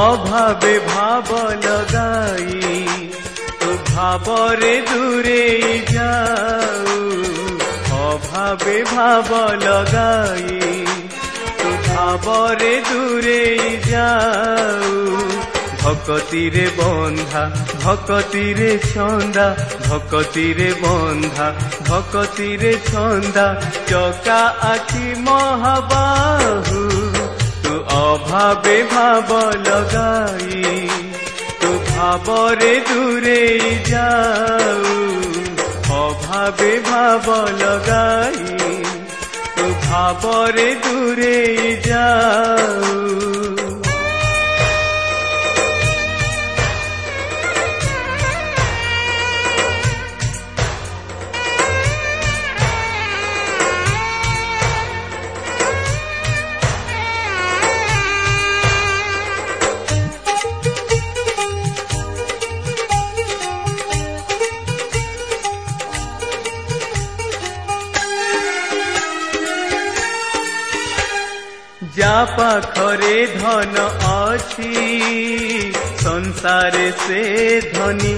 अभावे भाव लगाई तू भावरे दूरे जाऊ अभावे भाव लगाई तू भावरे दूरे जाऊ भक्तिरे बंधा भक्तिरे छंदा भक्तिरे बंधा भक्तिरे छंदा चका आखि महाबाहु तू अभावे भाव लगाई तू भावरे दूरे जाऊ अभावे भाव लगाई तू भावरे दूरे जाऊ। जा पाखरे धन अछि संसार से धनी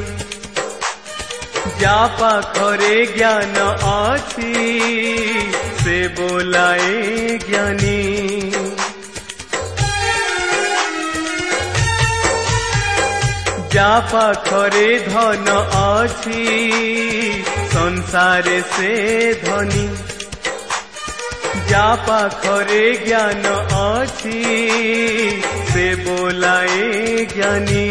जा पाखरे ज्ञान अछि से बोलाए ज्ञानी जा पाखरे धन अछि संसार से धनी जा पाखरे ज्ञान अछि से बोलाए ज्ञानी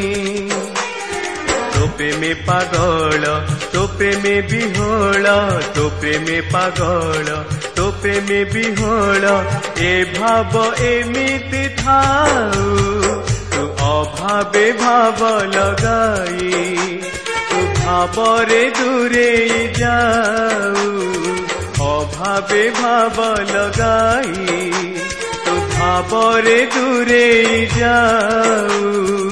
तोपे में पागल तोपे में बिहोल तोपे में पागल तोपे में बिहोल ए भाव एमिति थाऊ तू अभावे भाव लगाई तू भावरे दूरे जाऊ अभावे भाव लगाई तू भावरे दूरे जाऊ।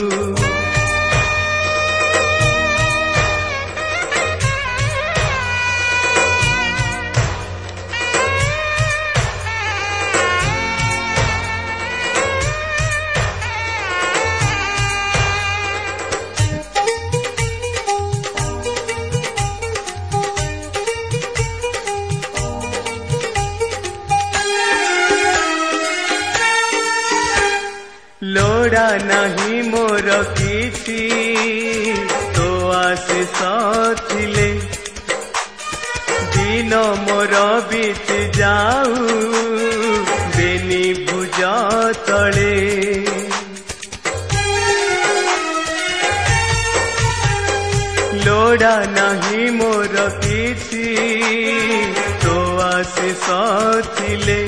लोड़ा नहीं मोर किछि तो आशीष थिले दिन मोर बीत जाऊ बेनी भुज तले लोड़ा नहीं मोर किछि तो आशीष थिले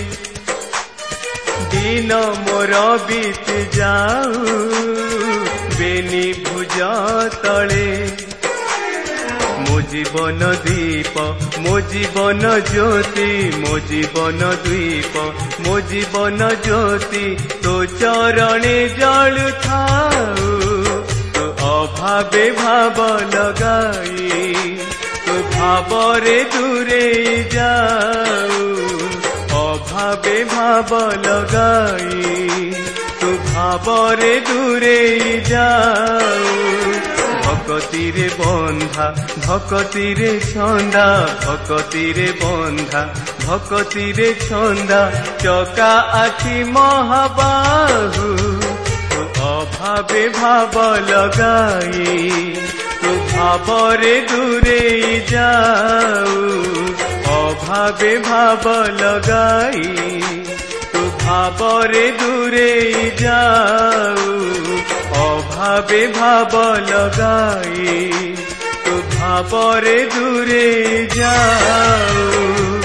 दिन मोर बीत जाऊ बेनी भुज तले मो जीवन दीप मो जीवन ज्योति मो जीवन द्वीप मो जीवन ज्योति तो चरणे जल थाऊ तो अभावे भाव लगाई तो भावरे दूरे जाऊ अभावे भाव लगाई तू भावरे दूरे जाऊ भक्तिरे बंधा भक्तिरे छंदा भक्तिरे बंधा भक्तिरे छंदा चका आखि महाबाहु तू अभावे भाव लगाई तू भावरे दूरे जाऊ अभावे भाव लगाई तू भावरे दूरे जाऊ अभावे भाव लगाई तू भावरे दूरे जाऊ।